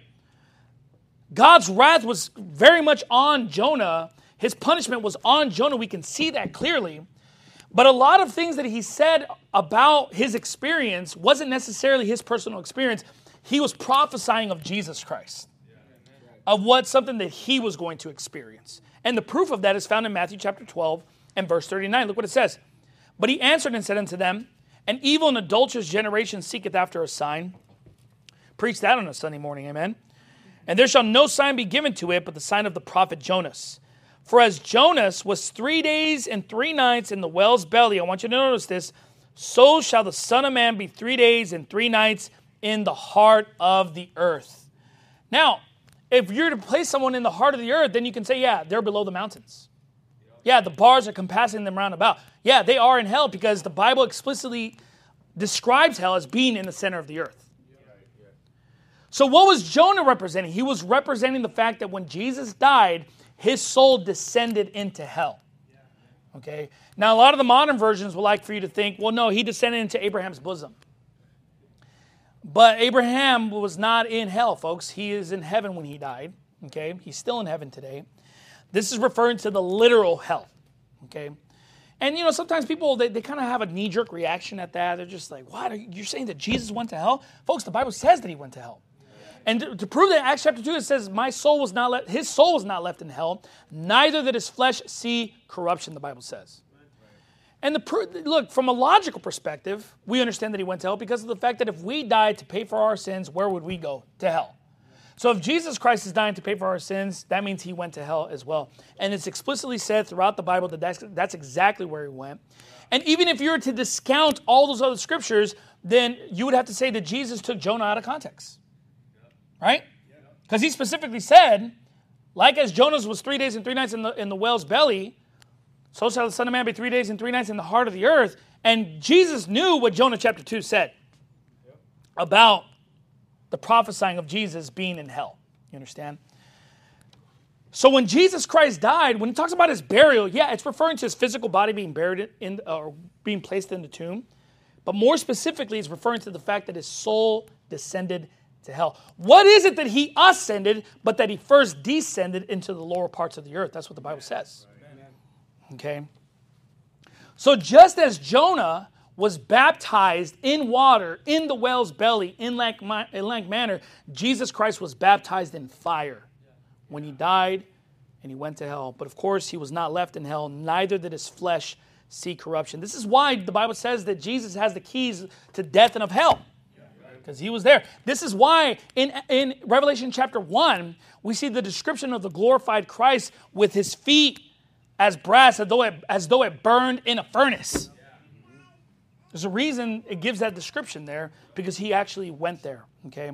God's wrath was very much on Jonah. His punishment was on Jonah. We can see that clearly. But a lot of things that he said about his experience wasn't necessarily his personal experience. He was prophesying of Jesus Christ, of something that he was going to experience. And the proof of that is found in Matthew chapter 12 and verse 39. Look what it says. But he answered and said unto them, an evil and adulterous generation seeketh after a sign. Preach that on a Sunday morning, amen. And there shall no sign be given to it but the sign of the prophet Jonas. For as Jonas was 3 days and 3 nights in the whale's belly, I want you to notice this, so shall the Son of Man be 3 days and 3 nights in the heart of the earth. Now, if you're to place someone in the heart of the earth, then you can say, yeah, they're below the mountains. Yeah, the bars are compassing them round about. Yeah, they are in hell because the Bible explicitly describes hell as being in the center of the earth. So what was Jonah representing? He was representing the fact that when Jesus died, his soul descended into hell. Okay. Now, a lot of the modern versions would like for you to think, well, no, he descended into Abraham's bosom. But Abraham was not in hell, folks. He is in heaven when he died. Okay. He's still in heaven today. This is referring to the literal hell. Okay. And, sometimes people, they kind of have a knee-jerk reaction at that. They're just like, what? You're saying that Jesus went to hell? Folks, the Bible says that he went to hell. And to prove that, Acts chapter 2, it says, his soul was not left in hell, neither did his flesh see corruption, the Bible says. And look, from a logical perspective, we understand that he went to hell because of the fact that if we died to pay for our sins, where would we go? To hell. So if Jesus Christ is dying to pay for our sins, that means he went to hell as well. And it's explicitly said throughout the Bible that that's exactly where he went. And even if you were to discount all those other scriptures, then you would have to say that Jesus took Jonah out of context. Right? Because he specifically said, like as Jonas was 3 days and 3 nights in the whale's belly, so shall the Son of Man be 3 days and 3 nights in the heart of the earth. And Jesus knew what Jonah chapter 2 said about the prophesying of Jesus being in hell. You understand? So when Jesus Christ died, when he talks about his burial, yeah, it's referring to his physical body being buried or being placed in the tomb. But more specifically, it's referring to the fact that his soul descended to hell. What is it that he ascended, but that he first descended into the lower parts of the earth? That's what the Bible says. Okay? So just as Jonah was baptized in water, in the whale's belly, in like manner, Jesus Christ was baptized in fire when he died and he went to hell. But of course, he was not left in hell, neither did his flesh see corruption. This is why the Bible says that Jesus has the keys to death and of hell. Because he was there. This is why in Revelation chapter 1, we see the description of the glorified Christ with his feet as brass, as though it burned in a furnace. There's a reason it gives that description there, because he actually went there, okay?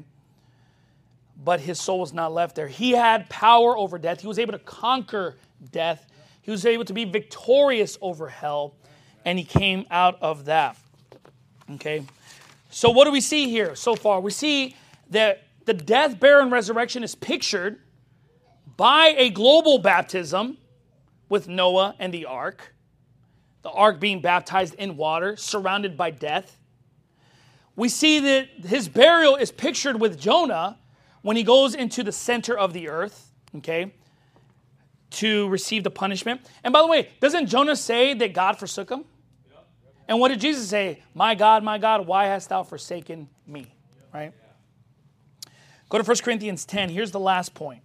But his soul was not left there. He had power over death. He was able to conquer death. He was able to be victorious over hell, and he came out of that, okay? So what do we see here so far? We see that the death, burial, and resurrection is pictured by a global baptism with Noah and the ark being baptized in water, surrounded by death. We see that his burial is pictured with Jonah when he goes into the center of the earth, okay, to receive the punishment. And by the way, doesn't Jonah say that God forsook him? And what did Jesus say? My God, why hast thou forsaken me? Right? Go to 1 Corinthians 10. Here's the last point.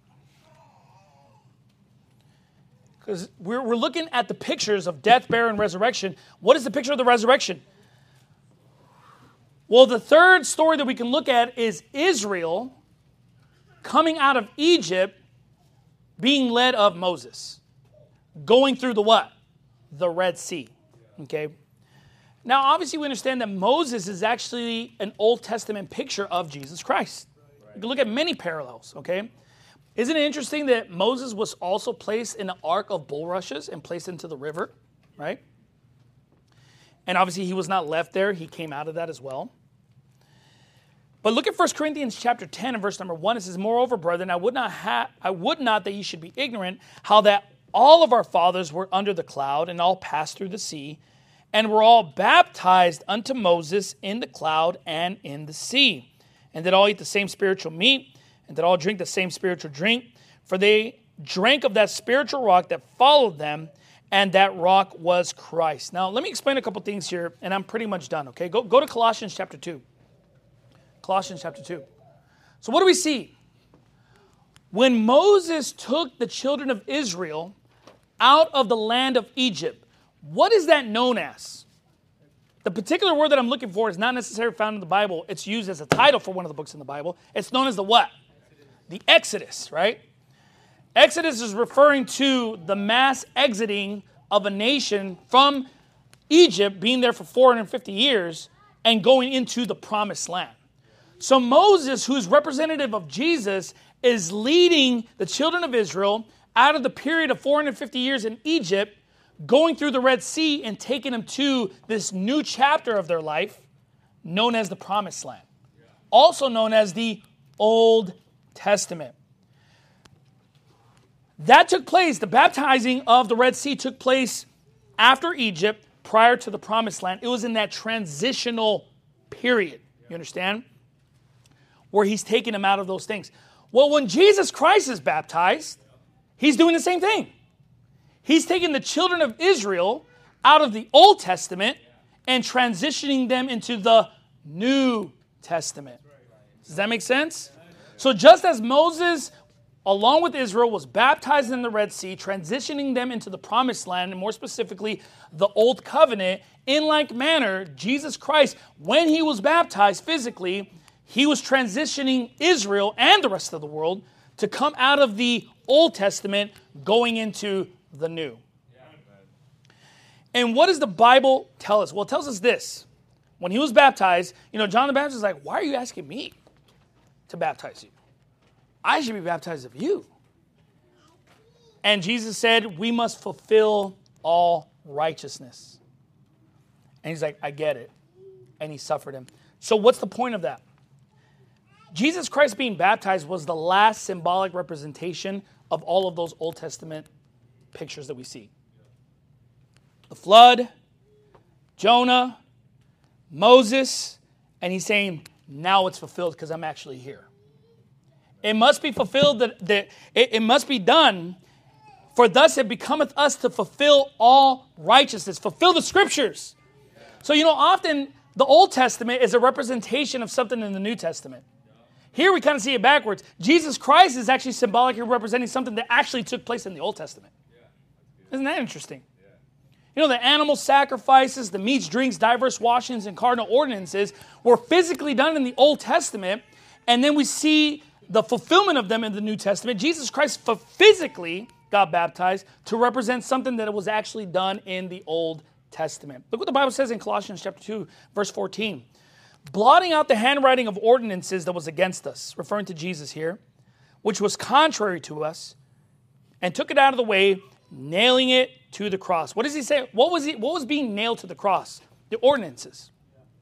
Because we're looking at the pictures of death, burial, and resurrection. What is the picture of the resurrection? Well, the third story that we can look at is Israel coming out of Egypt, being led of Moses. Going through the what? The Red Sea. Okay? Now, obviously, we understand that Moses is actually an Old Testament picture of Jesus Christ. You can look at many parallels, okay? Isn't it interesting that Moses was also placed in an ark of bulrushes and placed into the river, right? And obviously, he was not left there. He came out of that as well. But look at 1 Corinthians chapter 10 and verse number 1. It says, moreover, brethren, I would not that ye should be ignorant how that all of our fathers were under the cloud and all passed through the sea, and were all baptized unto Moses in the cloud and in the sea. And did all eat the same spiritual meat, and did all drink the same spiritual drink. For they drank of that spiritual rock that followed them, and that rock was Christ. Now, let me explain a couple things here, and I'm pretty much done, okay? Go to Colossians chapter 2. Colossians chapter 2. So what do we see? When Moses took the children of Israel out of the land of Egypt, what is that known as? The particular word that I'm looking for is not necessarily found in the Bible. It's used as a title for one of the books in the Bible. It's known as the what? The Exodus, right? Exodus is referring to the mass exiting of a nation from Egypt, being there for 450 years, and going into the promised land. So Moses, who's representative of Jesus, is leading the children of Israel out of the period of 450 years in Egypt, going through the Red Sea and taking them to this new chapter of their life known as the Promised Land, also known as the Old Testament. That took place, the baptizing of the Red Sea took place after Egypt, prior to the Promised Land. It was in that transitional period, you understand? Where he's taking them out of those things. Well, when Jesus Christ is baptized, he's doing the same thing. He's taking the children of Israel out of the Old Testament and transitioning them into the New Testament. Does that make sense? So just as Moses, along with Israel, was baptized in the Red Sea, transitioning them into the Promised Land, and more specifically, the Old Covenant, in like manner, Jesus Christ, when he was baptized physically, he was transitioning Israel and the rest of the world to come out of the Old Testament going into the New. And what does the Bible tell us? Well, it tells us this. When he was baptized, John the Baptist is like, why are you asking me to baptize you? I should be baptized of you. And Jesus said, we must fulfill all righteousness. And he's like, I get it. And he suffered him. So what's the point of that? Jesus Christ being baptized was the last symbolic representation of all of those Old Testament pictures that we see. The flood, Jonah, Moses, and he's saying, now it's fulfilled because I'm actually here. It must be fulfilled, it must be done, for thus it becometh us to fulfill all righteousness, fulfill the scriptures. So, often the Old Testament is a representation of something in the New Testament. Here we kind of see it backwards. Jesus Christ is actually symbolically representing something that actually took place in the Old Testament. Isn't that interesting? The animal sacrifices, the meats, drinks, diverse washings, and cardinal ordinances were physically done in the Old Testament, and then we see the fulfillment of them in the New Testament. Jesus Christ physically got baptized to represent something that was actually done in the Old Testament. Look what the Bible says in Colossians chapter 2, verse 14. Blotting out the handwriting of ordinances that was against us, referring to Jesus here, which was contrary to us, and took it out of the way, nailing it to the cross. What does he say? What was being nailed to the cross? The ordinances.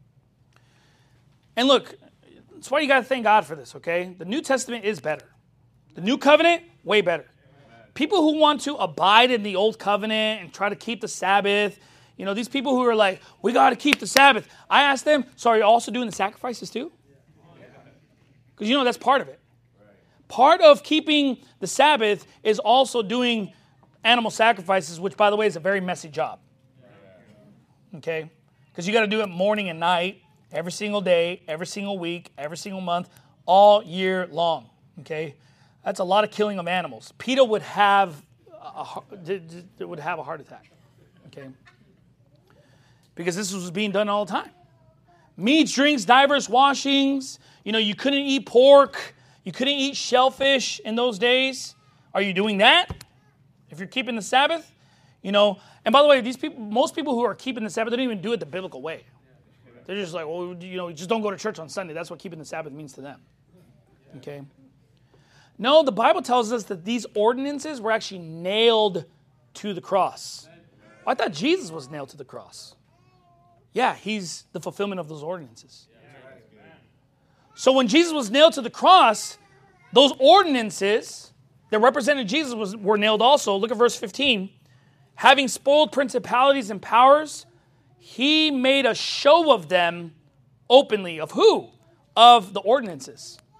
And look, that's why you got to thank God for this, okay? The New Testament is better. The New Covenant, way better. People who want to abide in the Old Covenant and try to keep the Sabbath, these people who are like, we got to keep the Sabbath. I ask them, so are you also doing the sacrifices too? Because that's part of it. Part of keeping the Sabbath is also doing animal sacrifices, which, by the way, is a very messy job. Okay? Because you got to do it morning and night, every single day, every single week, every single month, all year long. Okay? That's a lot of killing of animals. PETA would have a heart attack. Okay? Because this was being done all the time. Meats, drinks, diverse washings. You couldn't eat pork. You couldn't eat shellfish in those days. Are you doing that? If you're keeping the Sabbath? And by the way, most people who are keeping the Sabbath, they don't even do it the biblical way. They're just like, well, just don't go to church on Sunday. That's what keeping the Sabbath means to them. Okay? No, the Bible tells us that these ordinances were actually nailed to the cross. I thought Jesus was nailed to the cross. Yeah, he's the fulfillment of those ordinances. So when Jesus was nailed to the cross, those ordinances that represented Jesus were nailed also. Look at verse 15. Having spoiled principalities and powers, he made a show of them openly. Of who? Of the ordinances.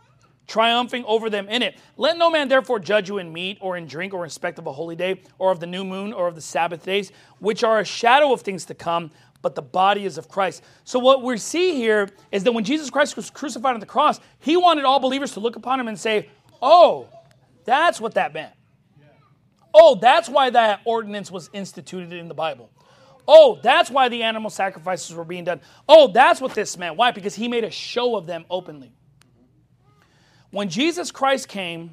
triumphing over them in it. Let no man therefore judge you in meat or in drink or in respect of a holy day or of the new moon or of the Sabbath days, which are a shadow of things to come, but the body is of Christ. So what we see here is that when Jesus Christ was crucified on the cross, he wanted all believers to look upon him and say, oh, that's what that meant. Oh, that's why that ordinance was instituted in the Bible. Oh, that's why the animal sacrifices were being done. Oh, that's what this meant. Why? Because he made a show of them openly. When Jesus Christ came,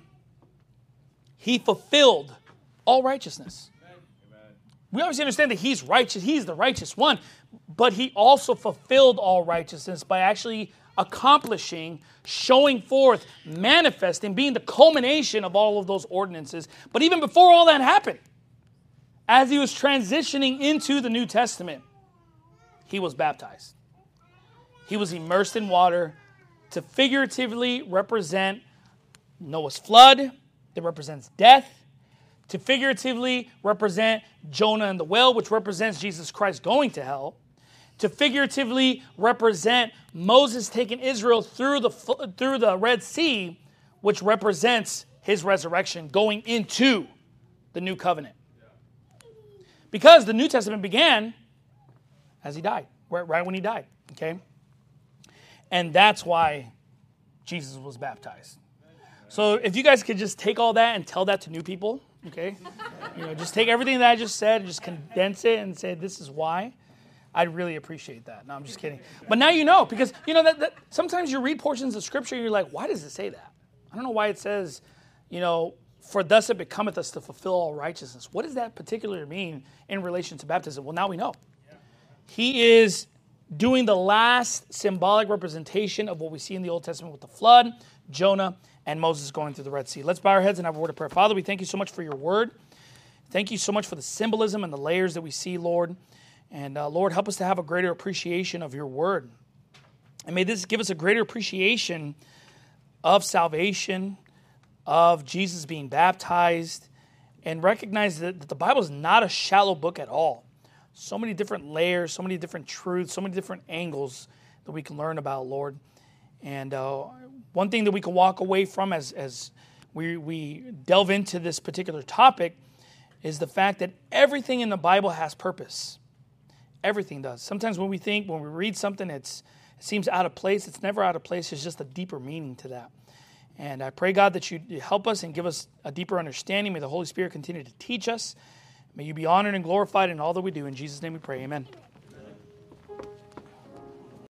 he fulfilled all righteousness. We obviously understand that he's righteous. He's the righteous one. But he also fulfilled all righteousness by actually accomplishing, showing forth, manifesting, being the culmination of all of those ordinances. But even before all that happened, as he was transitioning into the New Testament, he was baptized. He was immersed in water to figuratively represent Noah's flood, that represents death, to figuratively represent Jonah and the whale, which represents Jesus Christ going to hell, to figuratively represent Moses taking Israel through the Red Sea, which represents his resurrection going into the new covenant. Because the New Testament began as he died, right when he died, okay? And that's why Jesus was baptized. So if you guys could just take all that and tell that to new people, okay? Just take everything that I just said and just condense it and say this is why. I'd really appreciate that. No, I'm just kidding. But now you know, because that sometimes you read portions of Scripture and you're like, why does it say that? I don't know why it says, for thus it becometh us to fulfill all righteousness. What does that particularly mean in relation to baptism? Well, now we know. He is doing the last symbolic representation of what we see in the Old Testament with the flood, Jonah, and Moses going through the Red Sea. Let's bow our heads and have a word of prayer. Father, we thank you so much for your word. Thank you so much for the symbolism and the layers that we see, Lord. And Lord, help us to have a greater appreciation of your word. And may this give us a greater appreciation of salvation, of Jesus being baptized, and recognize that the Bible is not a shallow book at all. So many different layers, so many different truths, so many different angles that we can learn about, Lord. And one thing that we can walk away from as we delve into this particular topic is the fact that everything in the Bible has purpose. Everything does. Sometimes when we read something, it seems out of place. It's never out of place. There's just a deeper meaning to that. And I pray, God, that you help us and give us a deeper understanding. May the Holy Spirit continue to teach us. May you be honored and glorified in all that we do. In Jesus' name we pray. Amen.